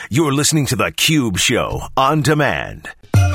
You're listening to The Cube Show on demand.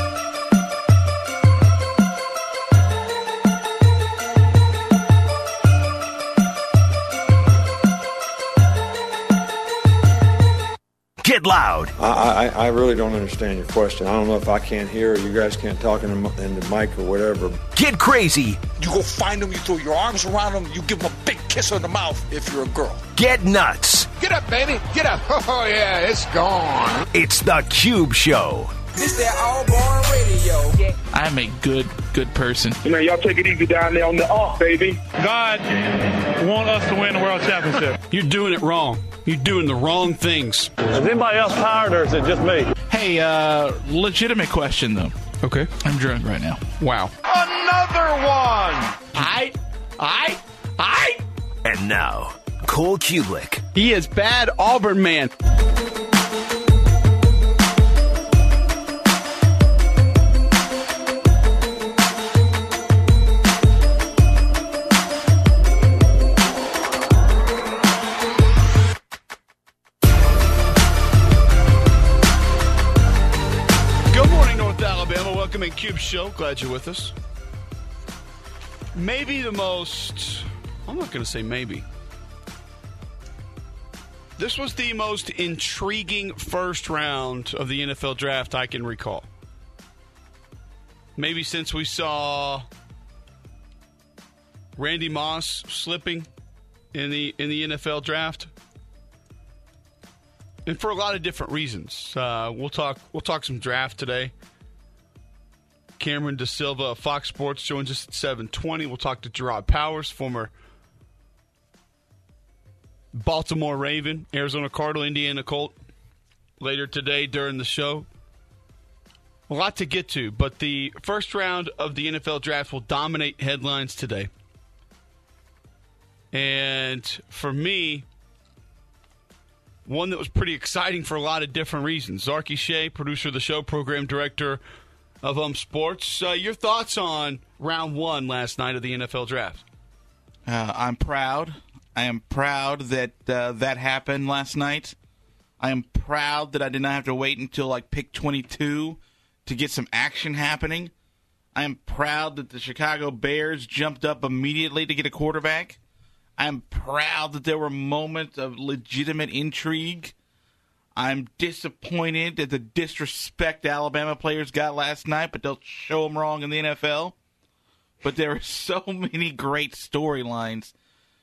Get loud. I really don't understand your question. I don't know if I can't hear or you guys can't talk in the mic or whatever. Get crazy. You go find them, you throw your arms around them, you give them a big kiss on the mouth if you're a girl. Get nuts. Get up, baby. Get up. Oh, yeah, it's gone. It's The Cube Show. This that all-born radio. I'm a good person. Man, y'all take it easy down there on the off, baby. God want us to win the world championship. You're doing it wrong. You're doing the wrong things. Is anybody else tired or is it just me? Hey, legitimate question, though. Okay. I'm drunk right now. Wow. Another one. I. And now, Cole Kubelik. He is bad Auburn man. Welcome in Cube Show. Glad you're with us. Maybe the most, I'm not going to say maybe. This was the most intriguing first round of the NFL draft I can recall. Maybe since we saw Randy Moss slipping in the NFL draft. And for a lot of different reasons. We'll talk some draft today. Cameron Da Silva of Fox Sports joins us at 7:20. We'll talk to Gerard Powers, former Baltimore Raven, Arizona Cardinal, Indiana Colt, later today during the show. A lot to get to, but the first round of the NFL draft will dominate headlines today. And for me, one that was pretty exciting for a lot of different reasons. Zarky Shea, producer of the show, program director of Sports. Your thoughts on round one last night of the NFL draft? I'm proud. I am proud that that happened last night. I am proud that I did not have to wait until pick 22 to get some action happening. I am proud that the Chicago Bears jumped up immediately to get a quarterback. I am proud that there were moments of legitimate intrigue. I'm disappointed at the disrespect Alabama players got last night, but they'll show them wrong in the NFL. But there are so many great storylines.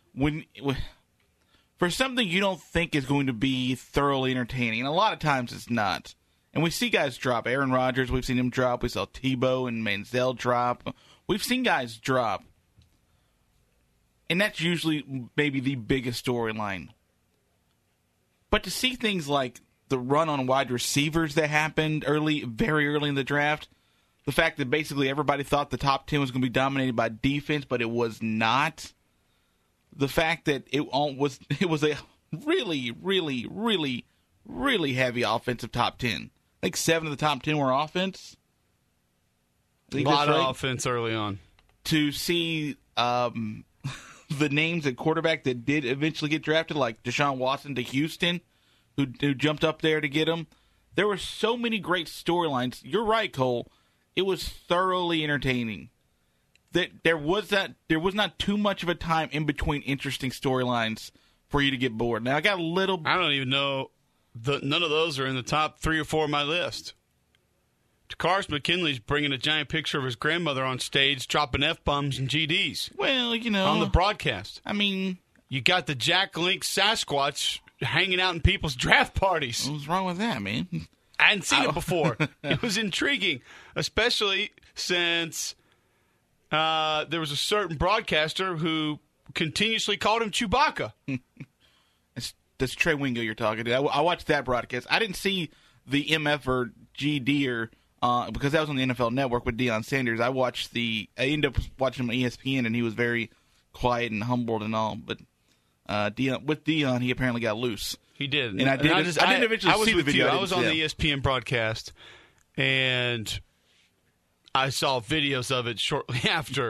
For something you don't think is going to be thoroughly entertaining, and a lot of times it's not. And we see guys drop. Aaron Rodgers, we've seen him drop. We saw Tebow and Manziel drop. We've seen guys drop. And that's usually maybe the biggest storyline. But to see things like the run on wide receivers that happened very early in the draft, the fact that basically everybody thought the top 10 was going to be dominated by defense, but it was not. The fact that it was a really, really, really, really heavy offensive top 10. I think 7 of the top 10 were offense. A lot of offense early on. To see the names at quarterback that did eventually get drafted, like Deshaun Watson to Houston, who jumped up there to get him. There were so many great storylines. You're right, Cole. It was thoroughly entertaining. There was not too much of a time in between interesting storylines for you to get bored. Now I got a little. I don't even know. None of those are in the top 3 or 4 of my list. Takaris McKinley's bringing a giant picture of his grandmother on stage, dropping F-bombs and GDs. Well, on the broadcast. I mean, you got the Jack Link Sasquatch hanging out in people's draft parties. What's wrong with that, man? I hadn't seen it before. It was intriguing, especially since there was a certain broadcaster who continuously called him Chewbacca. That's Trey Wingo you're talking to. I watched that broadcast. I didn't see the MF or GD because that was on the NFL Network with Deion Sanders. I ended up watching him on ESPN, and he was very quiet and humbled and all. But Deion, he apparently got loose. He did. And I didn't eventually see the video. I was on the ESPN broadcast, and I saw videos of it shortly after.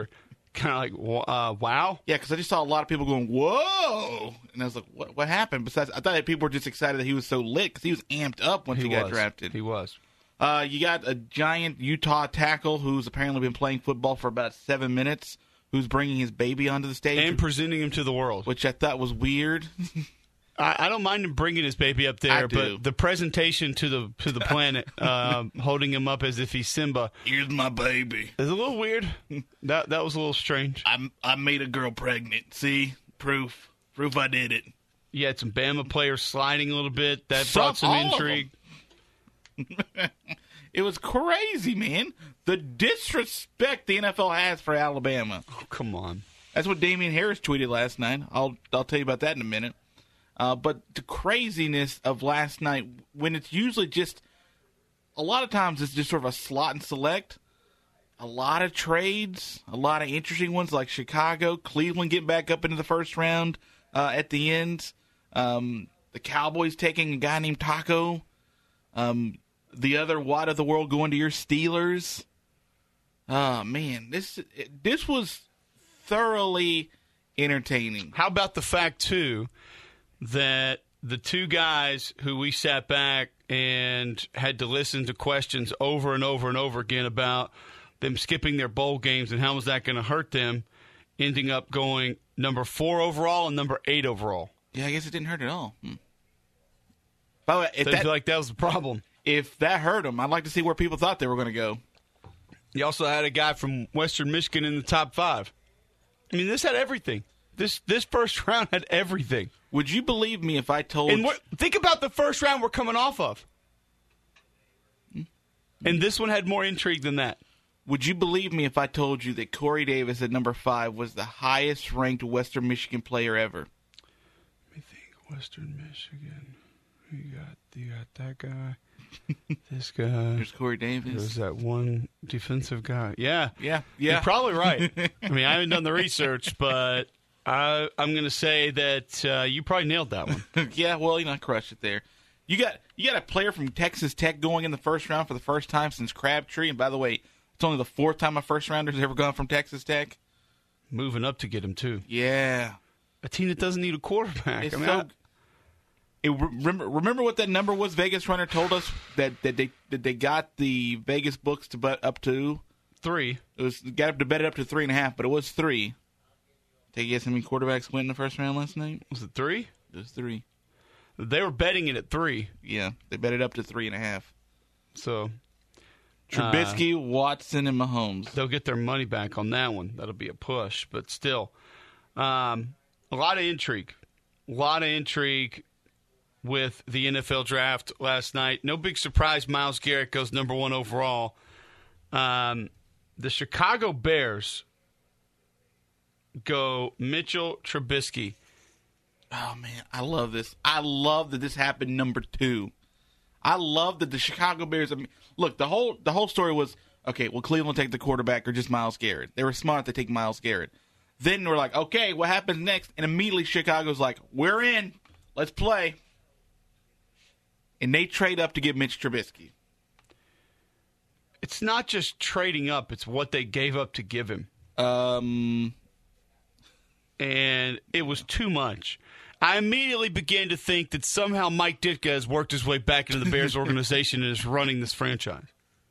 kind of like, wow. Yeah, because I just saw a lot of people going, whoa! And I was like, what happened? Besides, I thought that people were just excited that he was so lit because he was amped up once he got drafted. He was. You got a giant Utah tackle who's apparently been playing football for about 7 minutes, who's bringing his baby onto the stage. And presenting him to the world. Which I thought was weird. I don't mind him bringing his baby up there, but the presentation to the planet, holding him up as if he's Simba. Here's my baby. Is a little weird. That was a little strange. I made a girl pregnant. See? Proof I did it. You had some Bama players sliding a little bit. That brought some intrigue. It was crazy, man. The disrespect the NFL has for Alabama. Oh, come on. That's what Damian Harris tweeted last night. I'll tell you about that in a minute. But the craziness of last night, when it's usually just, a lot of times it's just sort of a slot and select. A lot of trades, a lot of interesting ones like Chicago, Cleveland getting back up into the first round at the end. The Cowboys taking a guy named Taco. The other Watt of the world going to your Steelers. Oh, man, this was thoroughly entertaining. How about the fact, too, that the two guys who we sat back and had to listen to questions over and over and over again about them skipping their bowl games and how was that going to hurt them, ending up going number 4 overall and number 8 overall. Yeah, I guess it didn't hurt at all. By the way, I feel like that was the problem. If that hurt them, I'd like to see where people thought they were going to go. You also had a guy from Western Michigan in the top 5. I mean, this had everything. This first round had everything. Would you believe me if I told you? Think about the first round we're coming off of. And this one had more intrigue than that. Would you believe me if I told you that Corey Davis at number 5 was the highest-ranked Western Michigan player ever? Let me think. Western Michigan. You got that guy. This guy. There's Corey Davis. There's that one defensive guy. Yeah. You're probably right. I mean, I haven't done the research, but I'm going to say that you probably nailed that one. Yeah, well, I crushed it there. You got a player from Texas Tech going in the first round for the first time since Crabtree. And by the way, it's only the 4th time a first-rounder's ever gone from Texas Tech. Moving up to get him, too. Yeah. A team that doesn't need a quarterback. Remember what that number was Vegas Runner told us that they got the Vegas books to bet up to 3. It got up to bet it up to 3.5, but it was 3. Take a guess how many quarterbacks went in the first round last night? Was it 3? It was 3. They were betting it at 3. Yeah, they bet it up to 3.5. So Trubisky, Watson, and Mahomes. They'll get their money back on that one. That'll be a push, but still, a lot of intrigue. With the NFL draft last night. No big surprise, Myles Garrett goes number 1 overall. The Chicago Bears go Mitchell Trubisky. Oh, man, I love this. I love that this happened number 2. I love that the Chicago Bears. Look, the whole story was, okay, will Cleveland take the quarterback or just Myles Garrett? They were smart to take Myles Garrett. Then we're like, okay, what happens next? And immediately Chicago's like, we're in. Let's play. And they trade up to get Mitch Trubisky. It's not just trading up. It's what they gave up to give him. And it was too much. I immediately began to think that somehow Mike Ditka has worked his way back into the Bears organization and is running this franchise.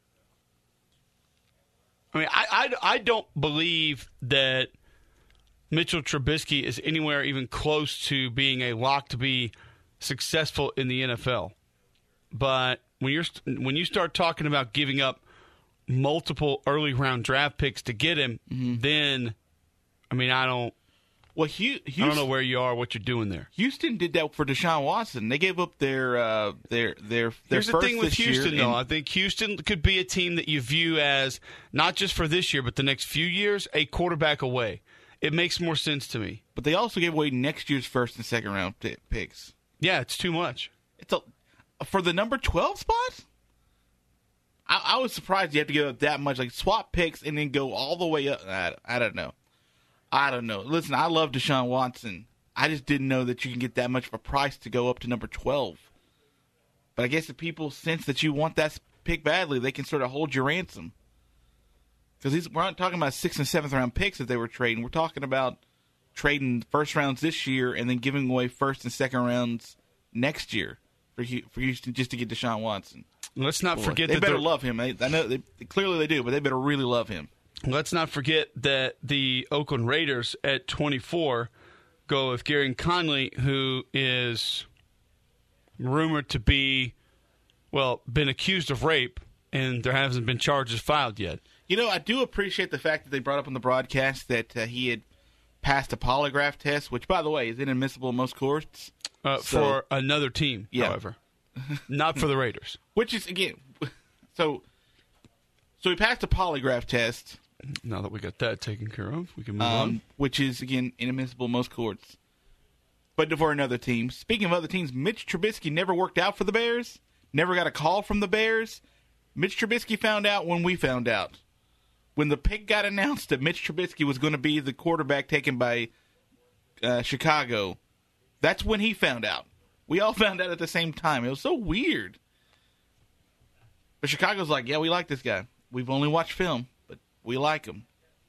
I mean, I don't believe that Mitchell Trubisky is anywhere even close to being a lock to be successful in the NFL. But when you start talking about giving up multiple early round draft picks to get him, then I mean I don't know where you are, what you're doing there. Houston did that for Deshaun Watson. They gave up their Here's first the thing with this Houston, year, though. I think Houston could be a team that you view as not just for this year, but the next few years, a quarterback away. It makes more sense to me. But they also gave away next year's first and second round picks. Yeah, it's too much. For the number 12 spot? I was surprised you have to give up that much. Like, swap picks and then go all the way up. I don't know. Listen, I love Deshaun Watson. I just didn't know that you can get that much of a price to go up to number 12. But I guess if people sense that you want that pick badly, they can sort of hold your ransom. Because we're not talking about 6th and 7th round picks that they were trading. We're talking about trading first rounds this year and then giving away first and second rounds next year for Houston just to get Deshaun Watson. Let's not forget they that better love him. I know clearly they do, but they better really love him. Let's not forget that the Oakland Raiders at 24 go with Gareon Conley, who is rumored to be, been accused of rape, and there hasn't been charges filed yet. You know, I do appreciate the fact that they brought up on the broadcast that he had passed a polygraph test, which, by the way, is inadmissible in most courts. For another team, however. Not for the Raiders. Which is, again, so he passed a polygraph test. Now that we got that taken care of, we can move on. Which is, again, inadmissible in most courts. But for another team. Speaking of other teams, Mitch Trubisky never worked out for the Bears. Never got a call from the Bears. Mitch Trubisky found out when we found out. When the pick got announced that Mitch Trubisky was going to be the quarterback taken by Chicago, that's when he found out. We all found out at the same time. It was so weird. But Chicago's like, yeah, we like this guy. We've only watched film, but we like him.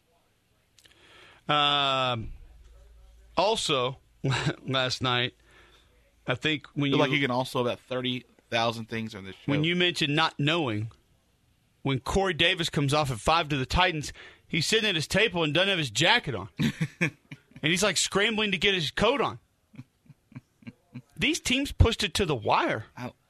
Also, last night, I think when you can also about 30,000 things on this show. When you mentioned not knowing, when Corey Davis comes off at 5 to the Titans, he's sitting at his table and doesn't have his jacket on. And he's like scrambling to get his coat on. These teams pushed it to the wire.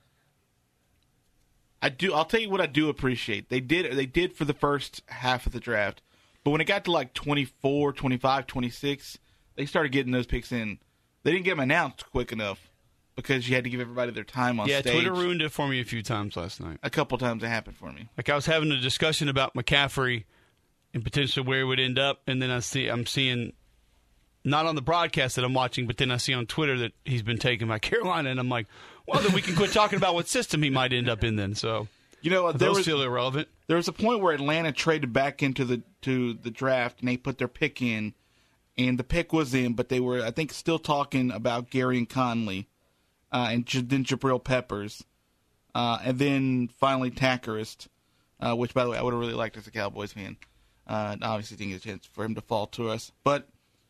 I'll tell you what I do appreciate. They did for the first half of the draft. But when it got to like 24, 25, 26, they started getting those picks in. They didn't get them announced quick enough because you had to give everybody their time on stage. Yeah, Twitter ruined it for me a few times last night. A couple times it happened for me. Like I was having a discussion about McCaffrey and potentially where he would end up, and then I'm seeing, not on the broadcast that I'm watching, but then I see on Twitter that he's been taken by Carolina, and I'm like, well, then we can quit talking about what system he might end up in then. So those feel irrelevant. There was a point where Atlanta traded back into the draft, and they put their pick in, and the pick was in, but they were, I think, still talking about Gareon Conley. And then Jabril Peppers, and then finally Tackerist, which, by the way, I would have really liked as a Cowboys fan. Obviously, didn't get a chance for him to fall to us. But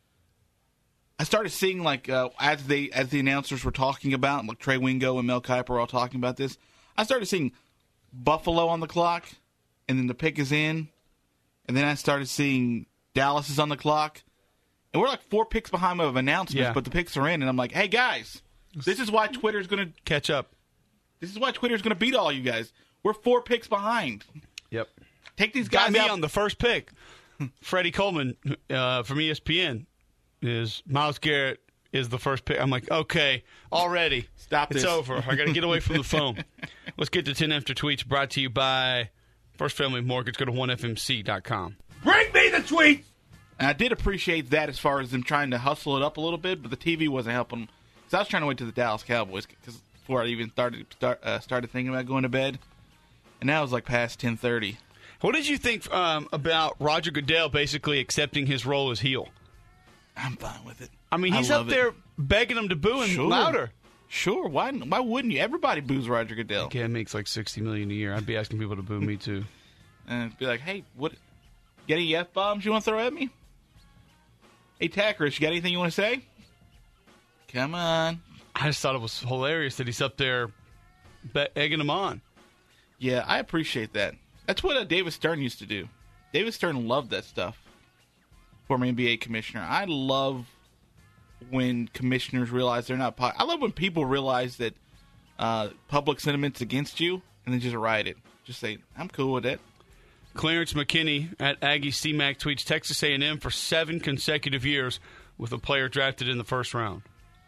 I started seeing, as the announcers were talking about, like Trey Wingo and Mel Kiper were all talking about this, I started seeing Buffalo on the clock, and then the pick is in, and then I started seeing Dallas is on the clock, and we're like 4 picks behind of announcements, but the picks are in, and I'm like, hey, guys. This is why Twitter's going to catch up. This is why Twitter's going to beat all you guys. We're 4 picks behind. Yep. Take these guys Got me out. on the first pick. Freddie Coleman from ESPN is Myles Garrett is the first pick. I'm like, okay, already. Stop this. It's over. I got to get away from the phone. Let's get to 10 After Tweets, brought to you by First Family Mortgage. Go to 1FMC.com. Bring me the tweets! And I did appreciate that as far as them trying to hustle it up a little bit, but the TV wasn't helping. So I was trying to wait to the Dallas Cowboys before I even started thinking about going to bed, and now it's like past 10:30. What did you think about Roger Goodell basically accepting his role as heel? I'm fine with it. I mean, he's up there begging them to boo him louder. Sure, why wouldn't you? Everybody boos Roger Goodell. Okay, it makes like $60 million a year. I'd be asking people to boo me too, and be like, hey, what? Got any F-bombs you want to throw at me? Hey, Tackerist, you got anything you want to say? Come on. I just thought it was hilarious that he's up there egging him on. Yeah, I appreciate that. That's what David Stern used to do. David Stern loved that stuff. Former NBA commissioner. I love when commissioners realize they're not... I love when people realize that public sentiment's against you and then just write it. Just say, I'm cool with it. Clarence McKinney at Aggie CMAC tweets, Texas A&M for 7 consecutive years with a player drafted in the first round.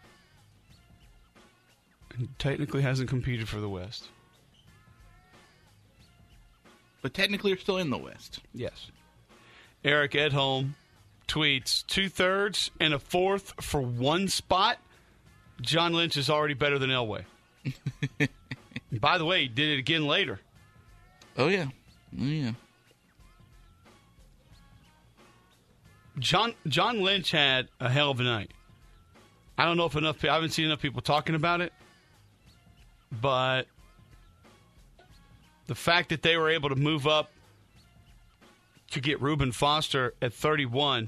And technically hasn't competed for the West. But technically you're still in the West. Yes. Eric Edholm tweets, 2/3 and a 4th for 1 spot. John Lynch is already better than Elway. By the way, he did it again later. Oh, yeah. Oh, yeah. John Lynch had a hell of a night. I don't know if I haven't seen enough people talking about it, but the fact that they were able to move up to get Reuben Foster at 31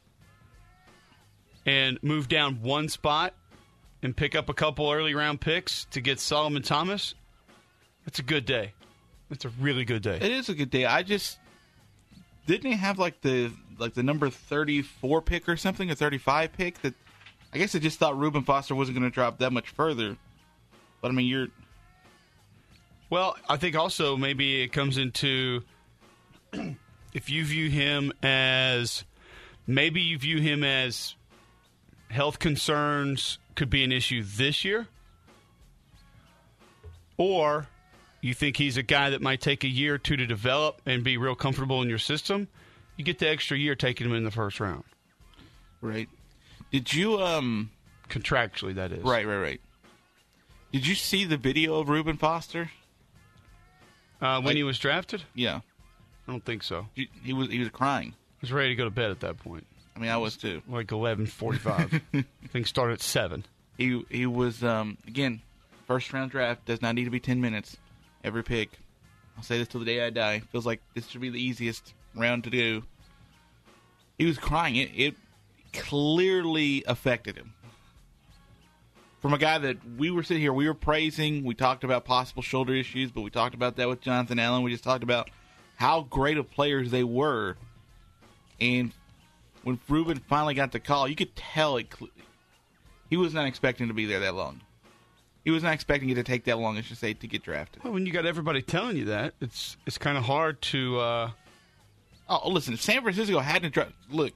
and move down one spot and pick up a couple early round picks to get Solomon Thomas, that's a good day. That's a really good day. It is a good day. I just didn't he have like the number 34 pick or something, a 35 pick that I guess I just thought Reuben Foster wasn't going to drop that much further. But I mean, well, I think also maybe it comes into if you view him as health concerns could be an issue this year, or you think he's a guy that might take a year or two to develop and be real comfortable in your system, you get the extra year taking him in the first round. Right. Did you contractually, that is. Right. Did you see the video of Reuben Foster? When he was drafted? Yeah. I don't think so. He was crying. I was ready to go to bed at that point. I mean, I was too. Like 11:45. Things started at 7. He was again, first round draft does not need to be 10 minutes every pick. I'll say this till the day I die. Feels like this should be the easiest round to do. He was crying. It clearly affected him. From a guy that we were sitting here, we were praising. We talked about possible shoulder issues, but we talked about that with Jonathan Allen. We just talked about how great of players they were. And when Reuben finally got the call, you could tell he was not expecting to be there that long. He was not expecting it to take that long, I should say, to get drafted. Well, when you got everybody telling you that, it's kind of hard to... Oh, listen, if San Francisco hadn't drafted... Look,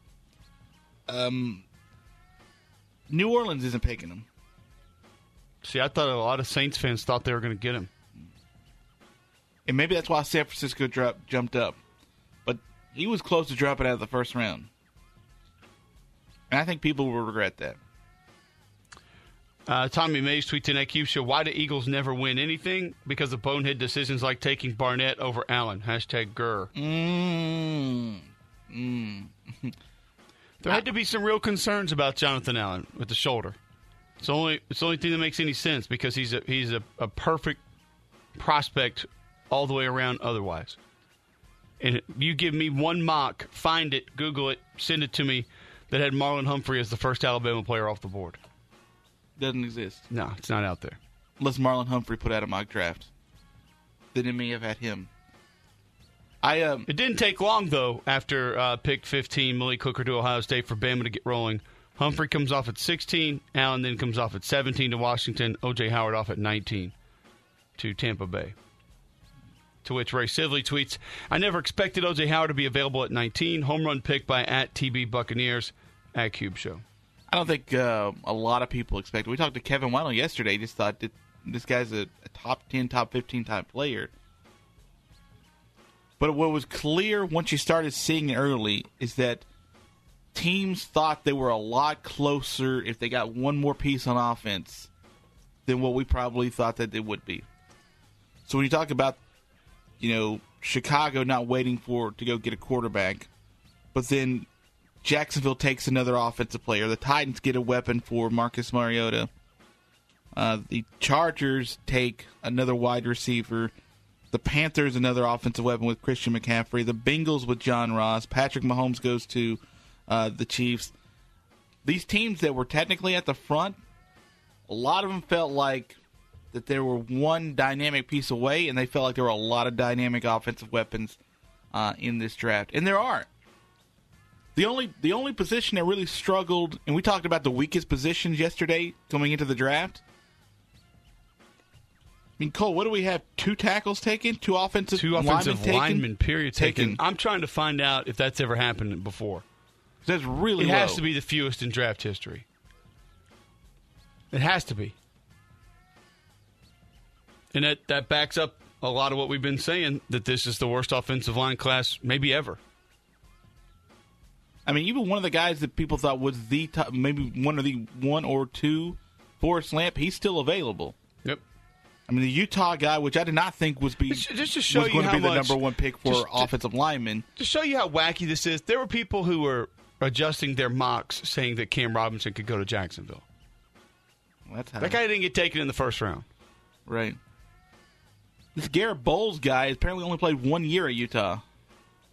New Orleans isn't picking him. See, I thought a lot of Saints fans thought they were going to get him. And maybe that's why San Francisco jumped up. But he was close to dropping out of the first round. And I think people will regret that. Tommy Mays tweets in IQ Show, why do Eagles never win anything? Because of bonehead decisions like taking Barnett over Allen. #Grr. There had to be some real concerns about Jonathan Allen with the shoulder. It's the only thing that makes any sense because he's a perfect prospect all the way around otherwise. And you give me one mock, find it, Google it, send it to me, that had Marlon Humphrey as the first Alabama player off the board. Doesn't exist. No, it's not out there. Unless Marlon Humphrey put out a mock draft. Then it may have had him. It didn't take long, though, after pick 15, Malik Hooker to Ohio State for Bama to get rolling. Humphrey comes off at 16. Allen then comes off at 17 to Washington. O.J. Howard off at 19 to Tampa Bay. To which Ray Sibley tweets, I never expected O.J. Howard to be available at 19. Home run pick by @TB Buccaneers @Cube Show. I don't think a lot of people expected. We talked to Kevin Waddle yesterday. Just thought that this guy's a top 10, top 15 type player. But what was clear once you started seeing it early is that teams thought they were a lot closer if they got one more piece on offense than what we probably thought that they would be. So when you talk about, Chicago not waiting to go get a quarterback, but then Jacksonville takes another offensive player. The Titans get a weapon for Marcus Mariota. The Chargers take another wide receiver. The Panthers, another offensive weapon with Christian McCaffrey. The Bengals with John Ross. Patrick Mahomes goes to the Chiefs. These teams that were technically at the front, a lot of them felt like that there were one dynamic piece away, and they felt like there were a lot of dynamic offensive weapons in this draft. And there are. The only position that really struggled, and we talked about the weakest positions yesterday coming into the draft. I mean, Cole, what do we have? 2 tackles taken? 2 offensive linemen, period, taken. I'm trying to find out if that's ever happened before. That's really low. It has to be the fewest in draft history. It has to be. And that backs up a lot of what we've been saying, that this is the worst offensive line class maybe ever. I mean, even one of the guys that people thought was the top, maybe one or two, Forrest Lamp, he's still available. Yep. I mean, the Utah guy, which I did not think was going to be the number one pick for offensive linemen. To show you how wacky this is, there were people who were adjusting their mocks saying that Cam Robinson could go to Jacksonville. Well, that's how that guy didn't get taken in the first round. Right. This Garrett Bowles guy apparently only played 1 year at Utah.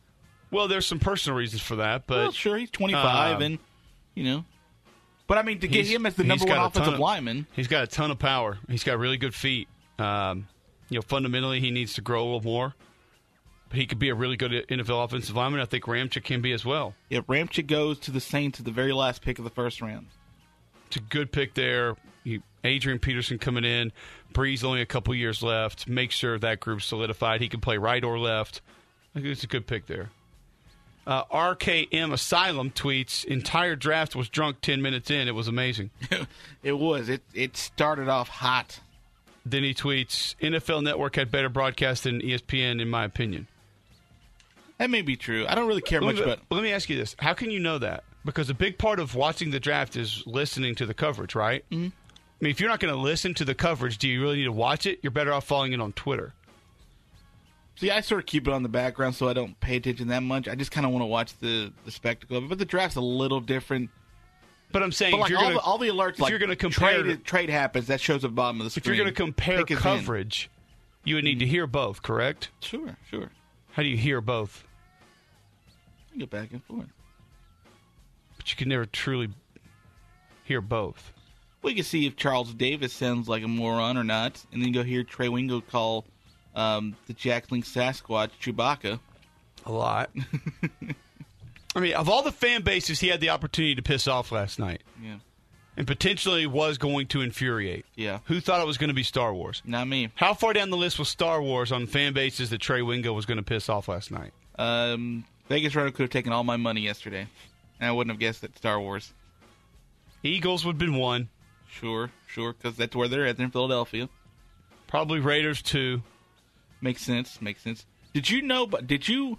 Well, there's some personal reasons for that, but well, sure, he's 25, and But I mean, to get him as the number one offensive lineman, he's got a ton of power. He's got really good feet. Fundamentally, he needs to grow a little more. But he could be a really good NFL offensive lineman. I think Ramczyk can be as well. Yeah, Ramczyk goes to the Saints at the very last pick of the first round. It's a good pick there. Adrian Peterson coming in. Breeze only a couple years left. Make sure that group's solidified. He can play right or left. I think it's a good pick there. RKM Asylum tweets, entire draft was drunk 10 minutes in. It was amazing. It was. It started off hot. Then he tweets, NFL Network had better broadcast than ESPN, in my opinion. That may be true. I don't really care much about it. Let me ask you this. How can you know that? Because a big part of watching the draft is listening to the coverage, right? Mm-hmm. I mean, if you're not going to listen to the coverage, do you really need to watch it? You're better off following it on Twitter. See, I sort of keep it on the background so I don't pay attention that much. I just kind of want to watch the spectacle of it. But the draft's a little different. But I'm saying, but like all the alerts, if you're going to compare, trade happens, that shows at the bottom of the screen. If you're going to compare coverage, you would need to hear both, correct? Sure. How do you hear both? You get back and forth. But you can never truly hear both. We can see if Charles Davis sounds like a moron or not, and then go hear Trey Wingo call the Jack Link Sasquatch Chewbacca. A lot. I mean, of all the fan bases, he had the opportunity to piss off last night. Yeah. And potentially was going to infuriate. Yeah. Who thought it was going to be Star Wars? Not me. How far down the list was Star Wars on fan bases that Trey Wingo was going to piss off last night? Vegas Raider could have taken all my money yesterday, and I wouldn't have guessed that Star Wars. Eagles would have been 1. Sure, because that's where they're at. They're in Philadelphia. Probably Raiders 2. Makes sense. Did you know? But did you?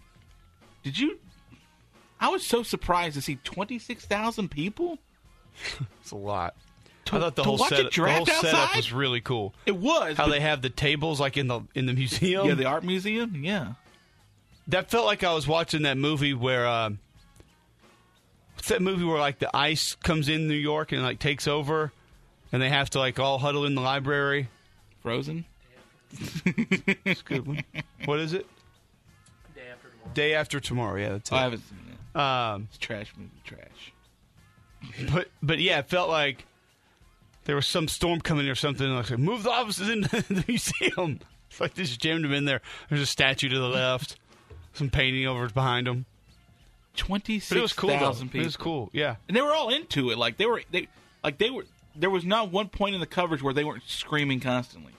I was so surprised to see 26,000 people. It's a lot. I thought the whole setup was really cool. It was. How they have the tables like in the museum. Yeah, the art museum. Yeah. That felt like I was watching that movie where what's that movie where like the ice comes in New York and like takes over, and they have to like all huddle in the library. Frozen. It's a good one. What is it? Day After Tomorrow. Yeah, that's it. I haven't seen it. It's trash movie. Trash. But yeah, it felt like there was some storm coming or something. Like, move the offices into the museum. It's like they just jammed them in there. There's a statue to the left. Some painting over behind them. 26,000 people. It was cool, yeah. And they were all into it. Like they were. There was not one point in the coverage where they weren't screaming constantly.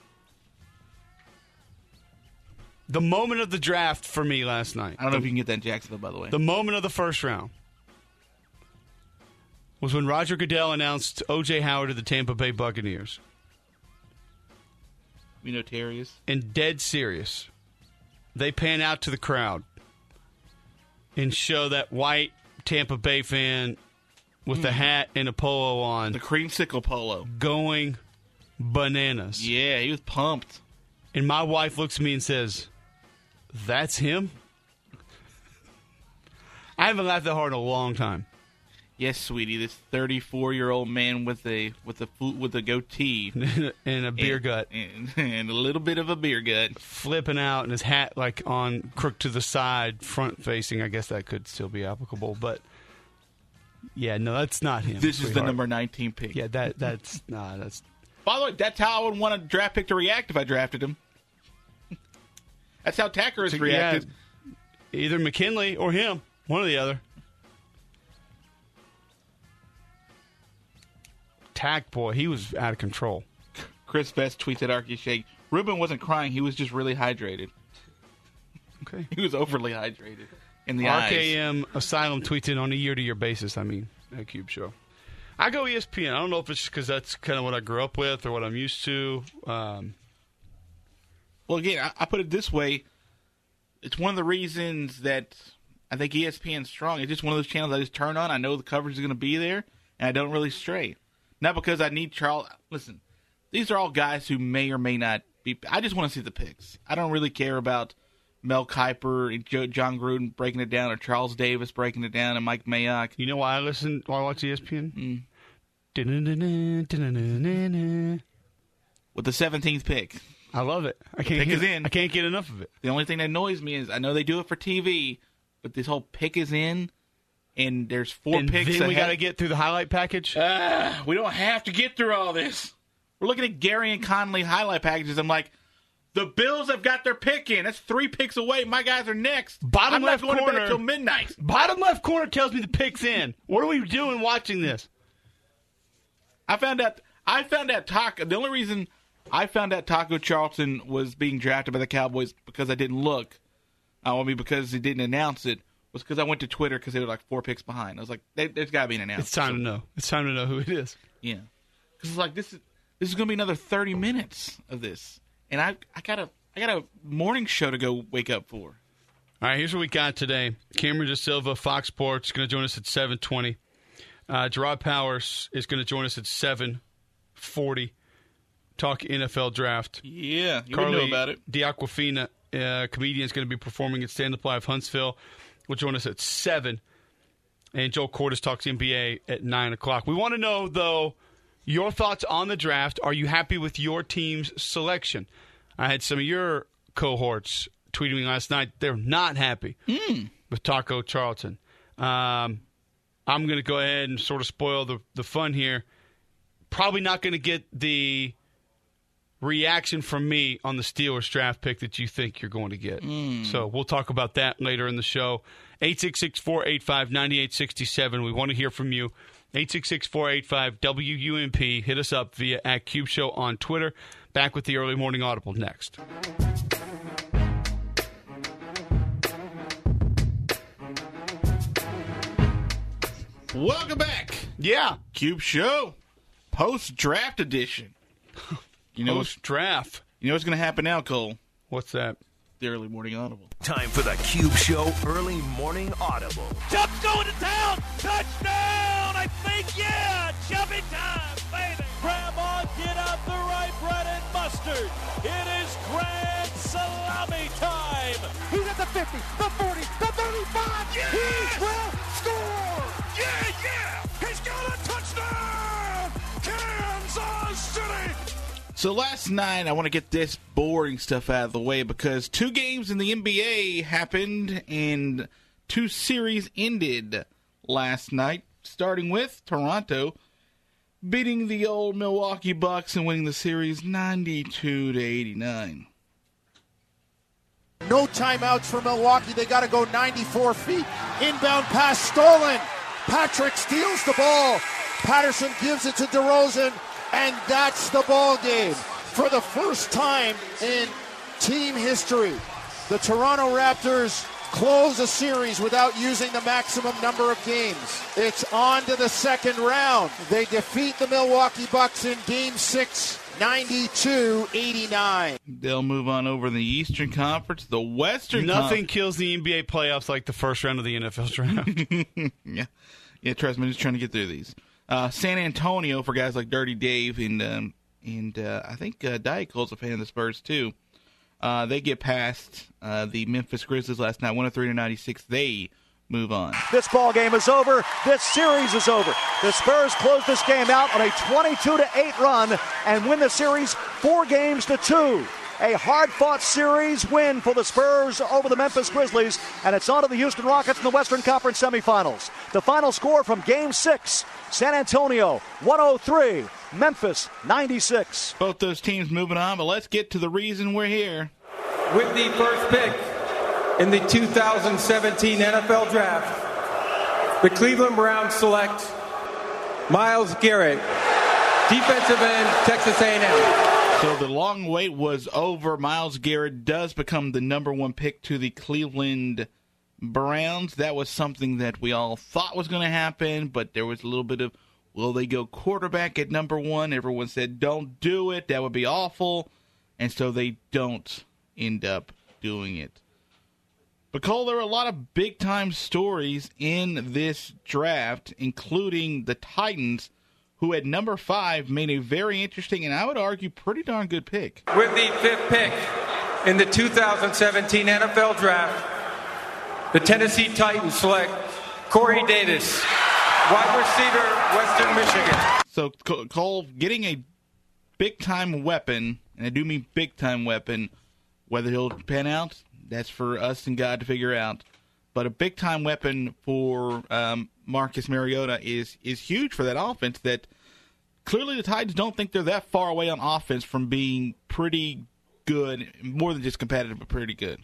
The moment of the draft for me last night. I don't know if you can get that in Jacksonville, by the way. The moment of the first round was when Roger Goodell announced O.J. Howard to the Tampa Bay Buccaneers. You know Terry is? And dead serious. They pan out to the crowd and show that white Tampa Bay fan with the hat and a polo on. The creamsicle polo. Going bananas. Yeah, he was pumped. And my wife looks at me and says, "That's him?" I haven't laughed that hard in a long time. Yes, sweetie, this 34-year-old man with a goatee and a beer gut and a little bit of a beer gut, flipping out, and his hat like on crook to the side, front facing. I guess that could still be applicable, but yeah, no, that's not him. This is the number 19 pick. Yeah, that's. By the way, that's how I would want a draft pick to react if I drafted him. That's how Tacker has reacted. Yeah, either McKinley or him, one or the other. Tack, boy, he was out of control. Chris Best tweets at Arky Shake, Ruben wasn't crying, he was just really hydrated. Okay. He was overly hydrated in the eyes. RKM Asylum tweets in on a year-to-year basis, at Cube Show. I go ESPN. I don't know if it's because that's kind of what I grew up with or what I'm used to. Well, again, I put it this way. It's one of the reasons that I think ESPN's strong. It's just one of those channels I just turn on. I know the coverage is going to be there, and I don't really stray. Not because I need Charles. Listen, these are all guys who may or may not be. I just want to see the picks. I don't really care about Mel Kiper and John Gruden breaking it down or Charles Davis breaking it down and Mike Mayock. You know why I watch ESPN? With the 17th pick. I love it. I can't get enough of it. The only thing that annoys me is I know they do it for TV, but this whole pick is in, and there's four and picks. Then we got to get through the highlight package. We don't have to get through all this. We're looking at Gary and Conley highlight packages. I'm like, the Bills have got their pick in. That's 3 picks away. My guys are next. Bottom I'm left not going corner to bed until midnight. Bottom left corner tells me the pick's in. What are we doing watching this? I found out Taco. The only reason I found out Taco Charlton was being drafted by the Cowboys because I didn't look. Because he didn't announce it. Was because I went to Twitter because they were like 4 picks behind. I was like, there's got to be an announcement. It's time to know. It's time to know who it is. Yeah, because it's like this is going to be another 30 minutes of this, and I got a morning show to go wake up for. All right, here's what we got today. Cameron De Silva, Fox Sports, going to join us at 7:20. Gerard Powers is going to join us at 7:40. Talk NFL draft. Yeah, you Carly know about it. D'Aquafina, comedian, is going to be performing at Stand Up Live Huntsville. Will join us at 7. And Joel Cordes talks NBA at 9 o'clock. We want to know, though, your thoughts on the draft. Are you happy with your team's selection? I had some of your cohorts tweeting me last night. They're not happy with Taco Charlton. I'm going to go ahead and sort of spoil the fun here. Probably not going to get the reaction from me on the Steelers draft pick that you think you're going to get. So we'll talk about that later in the show. 866-485-9867. We want to hear from you. 866-485-WUMP. Hit us up via @CubeShow on Twitter. Back with the Early Morning Audible next. Welcome back. Yeah. Cube Show, post-draft edition. Post-draft. You know what's going to happen now, Cole? What's that? The Early Morning Audible. Time for the Cube Show Early Morning Audible. Chubb's going to town. Touchdown, I think, yeah. Chubby time, baby. Grandma, get out the right bread and mustard. It is grand salami time. He's at the 50, the 40, the 35. Yes! He will score. Yeah. He's got a touchdown. Kansas City. So last night, I want to get this boring stuff out of the way because 2 games in the NBA happened and 2 series ended last night, starting with Toronto beating the old Milwaukee Bucks and winning the series 92-89. No timeouts for Milwaukee. They got to go 94 feet. Inbound pass stolen. Patrick steals the ball. Patterson gives it to DeRozan. And that's the ball game. For the first time in team history, the Toronto Raptors close a series without using the maximum number of games. It's on to the second round. They defeat the Milwaukee Bucks in Game 6, 92-89. They'll move on over in the Eastern Conference. The Western Nothing kills the NBA playoffs like the first round of the NFL draft. Yeah, trust me, just trying to get through these. San Antonio for guys like Dirty Dave and I think Diet Cole's a fan of the Spurs too. They get past the Memphis Grizzlies last night, 103-96. They move on. This ball game is over. This series is over. The Spurs close this game out on a 22-8 run and win the series 4-2. A hard-fought series win for the Spurs over the Memphis Grizzlies, and it's on to the Houston Rockets in the Western Conference semifinals. The final score from Game 6, San Antonio 103, Memphis 96. Both those teams moving on, but let's get to the reason we're here. With the first pick in the 2017 NFL Draft, the Cleveland Browns select Myles Garrett, defensive end, Texas A&M. So the long wait was over. Myles Garrett does become the number 1 pick to the Cleveland Browns. That was something that we all thought was going to happen, but there was a little bit of, will they go quarterback at number 1? Everyone said, don't do it. That would be awful. And so they don't end up doing it. But Cole, there were a lot of big-time stories in this draft, including the Titans, who at number 5 made a very interesting and I would argue pretty darn good pick. With the 5th pick in the 2017 NFL Draft, the Tennessee Titans select Corey Davis, wide receiver, Western Michigan. So Cole, getting a big-time weapon, and I do mean big-time weapon, whether he'll pan out, that's for us and God to figure out. But a big-time weapon for Marcus Mariota is huge for that offense that clearly the Titans don't think they're that far away on offense from being pretty good, more than just competitive, but pretty good.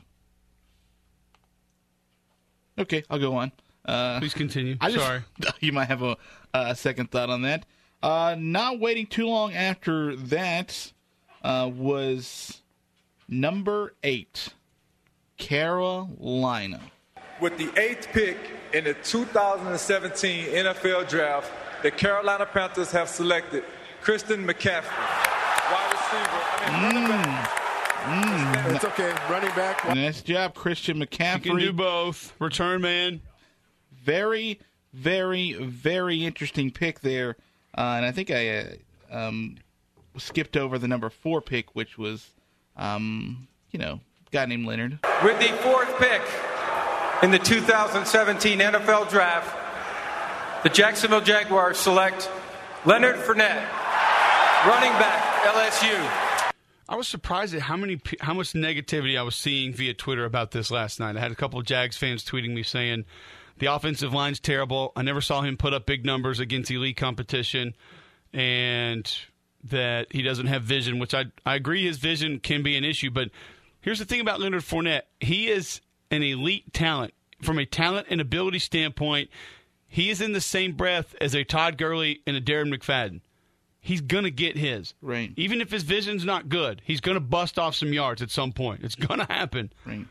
Okay, I'll go on. Please continue. Sorry. You might have a second thought on that. Not waiting too long after that was number 8, Carolina. With the 8th pick in the 2017 NFL Draft, the Carolina Panthers have selected Christian McCaffrey, wide receiver. It's okay. Running back. Nice job, Christian McCaffrey. You can do both. Return man. Very, very, very interesting pick there. And I think I skipped over the number 4 pick, which was, a guy named Leonard. With the 4th pick in the 2017 NFL Draft, the Jacksonville Jaguars select Leonard Fournette, running back, LSU. I was surprised at how much negativity I was seeing via Twitter about this last night. I had a couple of Jags fans tweeting me saying the offensive line's terrible. I never saw him put up big numbers against elite competition, and that he doesn't have vision, which I agree his vision can be an issue. But here's the thing about Leonard Fournette. He is an elite talent. From a talent and ability standpoint, he is in the same breath as a Todd Gurley and a Darren McFadden. He's going to get his. Right. Even if his vision's not good, he's going to bust off some yards at some point. It's going to happen. Right.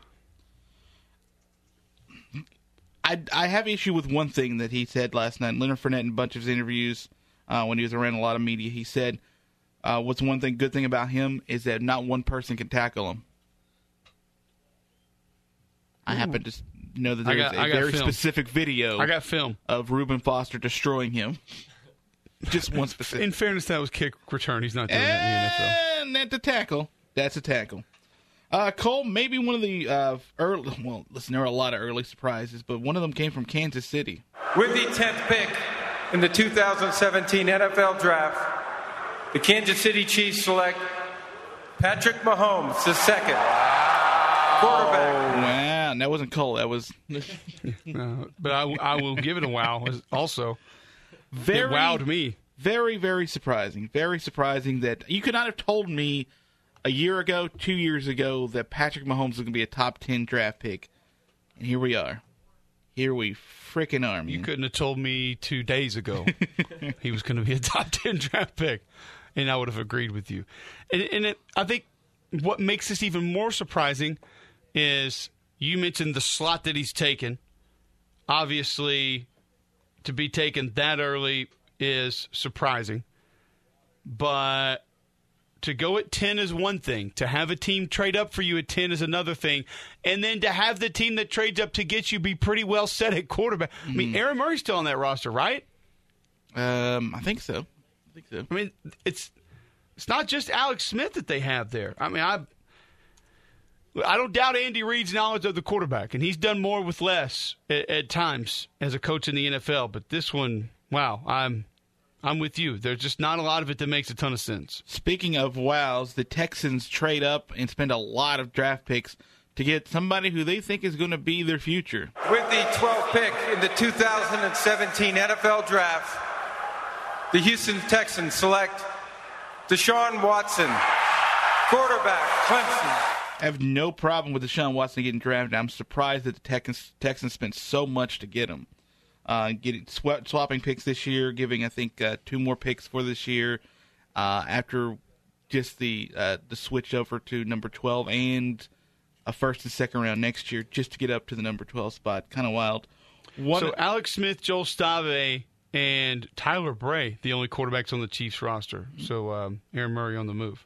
I have issue with one thing that he said last night. Leonard Fournette, in a bunch of his interviews, when he was around a lot of media, he said, what's one good thing about him is that not one person can tackle him. I happen to know that there's a very specific video of Reuben Foster destroying him. Just one specific. In fairness, that was kick return. He's not doing that in the NFL. And that's a tackle. That's a tackle. Cole, maybe one of the early. Well, listen, there were a lot of early surprises, but one of them came from Kansas City. With the 10th pick in the 2017 NFL Draft, the Kansas City Chiefs select Patrick Mahomes, the second quarterback. Wow, that wasn't Cole. That was. But I will give it a wow. Also, it wowed me. Very, very surprising. Very surprising that you could not have told me a year ago, 2 years ago, that Patrick Mahomes was going to be a top 10 draft pick. And here we are. Here we freaking are, man. You couldn't have told me 2 days ago he was going to be a top 10 draft pick, and I would have agreed with you. And I think what makes this even more surprising is you mentioned the slot that he's taken. Obviously, to be taken that early is surprising. But to go at 10 is one thing. To have a team trade up for you at 10 is another thing. And then to have the team that trades up to get you be pretty well set at quarterback. I mean, Aaron Murray's still on that roster, right? I think so. I mean, it's not just Alex Smith that they have there. I mean, I don't doubt Andy Reid's knowledge of the quarterback, and he's done more with less at times as a coach in the NFL. But this one, wow, I'm with you. There's just not a lot of it that makes a ton of sense. Speaking of wows, the Texans trade up and spend a lot of draft picks to get somebody who they think is going to be their future. With the 12th pick in the 2017 NFL Draft, the Houston Texans select Deshaun Watson, quarterback, Clemson. I have no problem with Deshaun Watson getting drafted. I'm surprised that the Texans spent so much to get him. Swapping picks this year, giving, I think, 2 more picks for this year after just the switch over to number 12 and a first and second round next year just to get up to the number 12 spot. Kind of wild. So Alex Smith, Joel Stave, and Tyler Bray, the only quarterbacks on the Chiefs roster. So Aaron Murray on the move.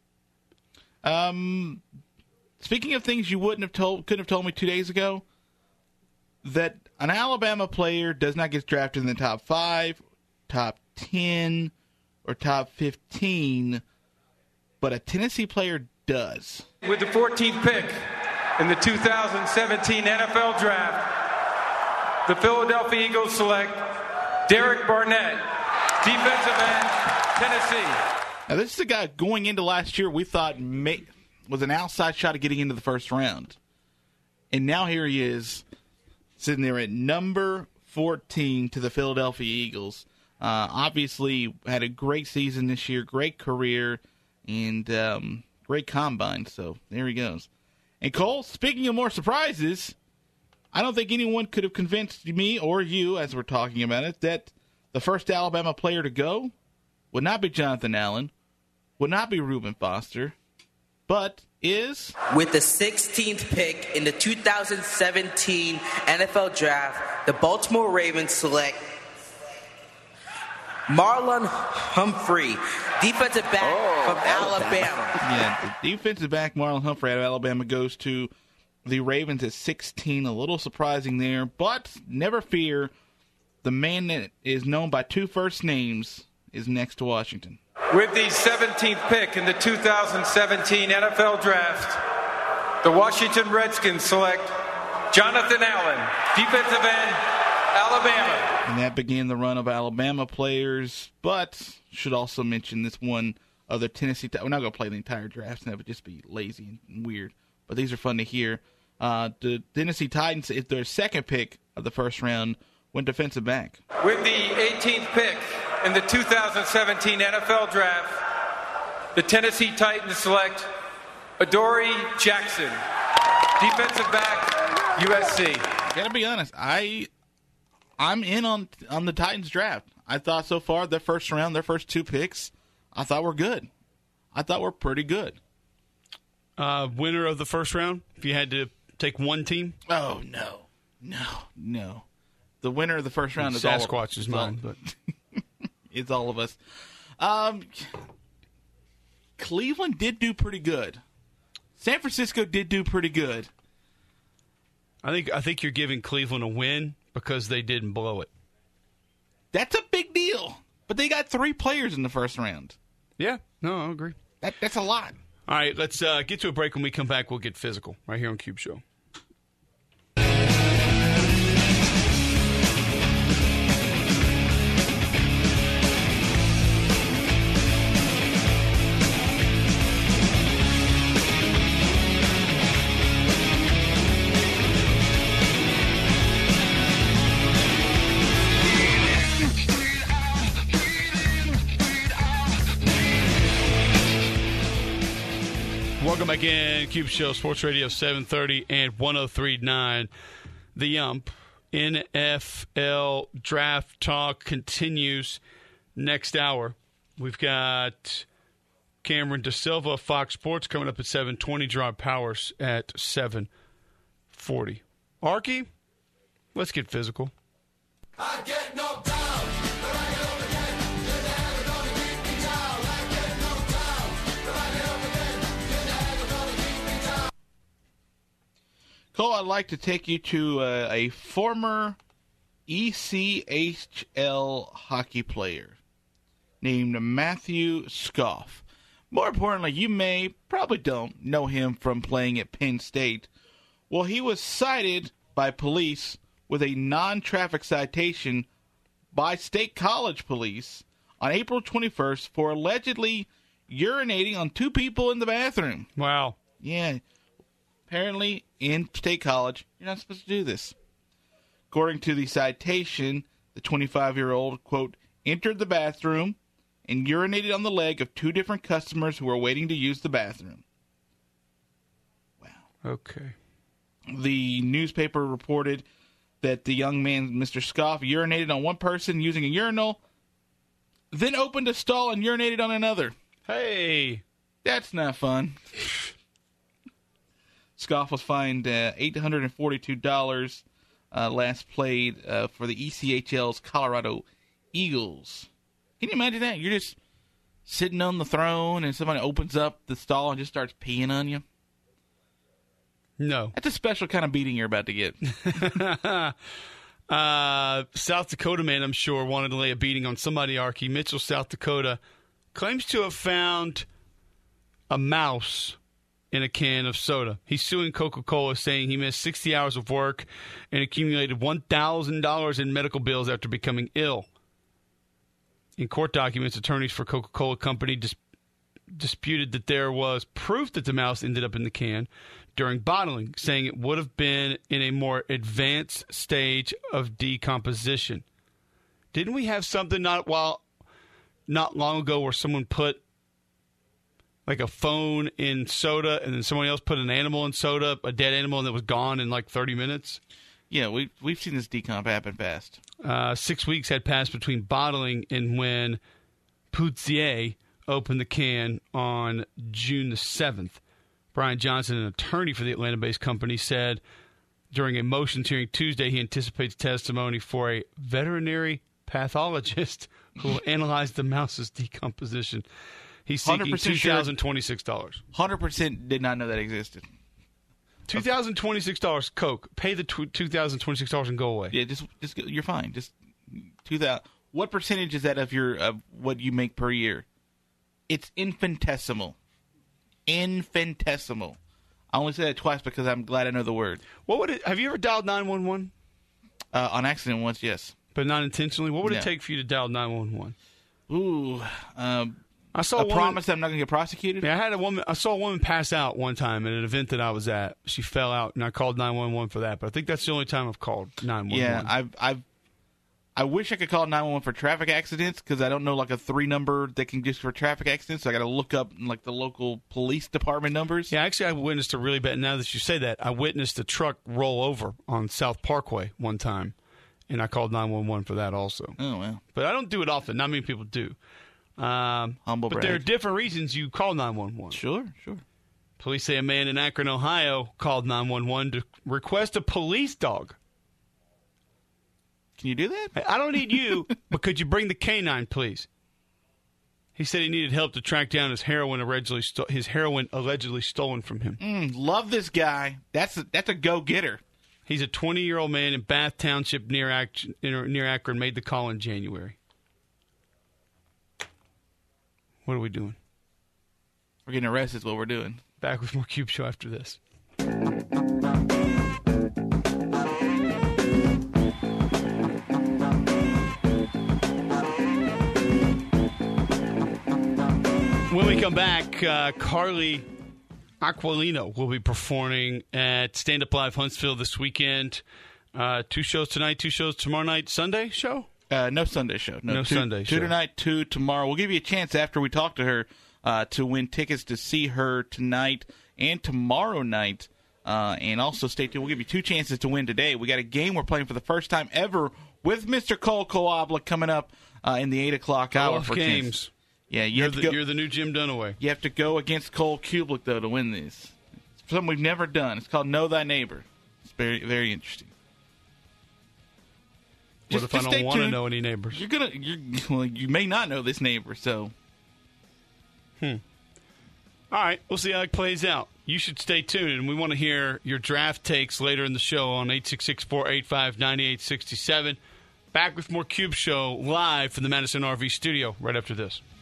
Speaking of things you couldn't have told me 2 days ago, that an Alabama player does not get drafted in the top 5, top 10, or top 15, but a Tennessee player does. With the 14th pick in the 2017 NFL Draft, the Philadelphia Eagles select Derek Barnett, defensive end, Tennessee. Now, this is a guy going into last year we thought was an outside shot of getting into the first round. And now here he is, sitting there at number 14 to the Philadelphia Eagles. Obviously had a great season this year, great career, and great combine. So there he goes. And Cole, speaking of more surprises, I don't think anyone could have convinced me or you, as we're talking about it, that the first Alabama player to go would not be Jonathan Allen, would not be Reuben Foster, but is... With the 16th pick in the 2017 NFL Draft, the Baltimore Ravens select Marlon Humphrey, defensive back from Alabama. Yeah, the defensive back Marlon Humphrey out of Alabama goes to the Ravens at 16. A little surprising there, but never fear. The man that is known by two first names is next to Washington. With the 17th pick in the 2017 NFL Draft, the Washington Redskins select Jonathan Allen, defensive end, Alabama. And that began the run of Alabama players, but should also mention this one other Tennessee. We're not going to play the entire draft, that would just be lazy and weird, but these are fun to hear. The Tennessee Titans, if their second pick of the first round, went defensive back. With the 18th pick in the 2017 NFL Draft, the Tennessee Titans select Adoree Jackson, defensive back, USC. Gotta be honest, I'm in on the Titans draft. I thought so far their first round, their first two picks, I thought were good. I thought were pretty good. Winner of the first round, if you had to take one team? Oh, no. The winner of the first round is Sasquatch's mine, but it's all of us. Cleveland did do pretty good. San Francisco did do pretty good. I think you're giving Cleveland a win because they didn't blow it. That's a big deal. But they got 3 players in the first round. Yeah, no, I agree. That's a lot. All right, let's get to a break. When we come back, we'll get physical right here on Cube Show. Welcome back in. Cube Show, Sports Radio 730 and 103.9. The Yump. NFL Draft Talk continues next hour. We've got Cameron DeSilva, Fox Sports, coming up at 7:20. Gerard Powers at 7:40. Arky, let's get physical. I get knocked down, but I get up again. You're never gonna keep me down. I get knocked down, but I get up again. You're never gonna keep me down. Cole, I'd like to take you to a former ECHL hockey player named Matthew Scoff. More importantly, you probably don't know him from playing at Penn State. Well, he was cited by police with a non-traffic citation by State College police on April 21st for allegedly urinating on 2 people in the bathroom. Wow. Yeah. Apparently, in State College, you're not supposed to do this. According to the citation, the 25-year-old, quote, entered the bathroom and urinated on the leg of 2 different customers who were waiting to use the bathroom. Wow. Okay. The newspaper reported that the young man, Mr. Scoff, urinated on one person using a urinal, then opened a stall and urinated on another. Hey. That's not fun. Scoff was fined $842 last played for the ECHL's Colorado Eagles. Can you imagine that? You're just sitting on the throne and somebody opens up the stall and just starts peeing on you? No. That's a special kind of beating you're about to get. South Dakota man, I'm sure, wanted to lay a beating on somebody, Arky. Mitchell, South Dakota, claims to have found a mouse in a can of soda. He's suing Coca-Cola, saying he missed 60 hours of work and accumulated $1,000 in medical bills after becoming ill. In court documents, attorneys for Coca-Cola Company disputed that there was proof that the mouse ended up in the can. during bottling, saying it would have been in a more advanced stage of decomposition. Didn't we have something not long ago where someone put like a phone in soda and then someone else put an animal in soda, a dead animal, and it was gone in like 30 minutes? Yeah, we've seen this decomp happen fast. 6 weeks had passed between bottling and when Puzier opened the can on June the 7th. Brian Johnson, an attorney for the Atlanta-based company, said during a motions hearing Tuesday he anticipates testimony for a veterinary pathologist who will analyze the mouse's decomposition. He's seeking $2,026. 100% did not know that existed. $2,026 Coke. Pay the $2,026 and go away. Yeah, just you're fine. Just 2,000. What percentage is that of what you make per year? It's infinitesimal. Infinitesimal. I only say that twice because I'm glad I know the word. What would it? Have you ever dialed 911? On accident once, yes. But not intentionally? What would it take for you to dial 911? Ooh. I saw a promise that I'm not going to get prosecuted? Yeah, I saw a woman pass out one time at an event that I was at. She fell out, and I called 911 for that. But I think that's the only time I've called 911. Yeah, I wish I could call 911 for traffic accidents because I don't know like a 3 number that can just for traffic accidents. So I got to look up like the local police department numbers. Yeah, actually, I witnessed a really bad. Now that you say that, I witnessed a truck roll over on South Parkway one time, and I called 911 for that also. Oh wow! But I don't do it often. Not many people do. Humble but brag. there are different reasons you call 911. Sure. Police say a man in Akron, Ohio, called 911 to request a police dog. Can you do that? I don't need you, but could you bring the canine, please? He said he needed help to track down his heroin allegedly stolen from him. Love this guy. That's a go-getter. He's a 20-year-old man in Bath Township near Akron, made the call in January. What are we doing? We're getting arrested is what we're doing. Back with more Cube Show after this. When we come back, Carly Aquilino will be performing at Stand Up Live Huntsville this weekend. 2 shows tonight, 2 shows tomorrow night. Sunday show? No Sunday show. No Sunday show. 2 tonight, 2 tomorrow. We'll give you a chance after we talk to her to win tickets to see her tonight and tomorrow night. And also stay tuned. We'll give you 2 chances to win today. We got a game we're playing for the first time ever with Mr. Cole Coabla coming up in the 8 o'clock hour. for games. Yeah, you're the new Jim Dunaway. You have to go against Cole Kublik, though, to win this. It's something we've never done. It's called Know Thy Neighbor. It's very, very interesting. What if I don't want to know any neighbors? You may not know this neighbor, so. All right, we'll see how it plays out. You should stay tuned, and we want to hear your draft takes later in the show on 866-485-9867. Back with more Cube Show live from the Madison RV studio right after this.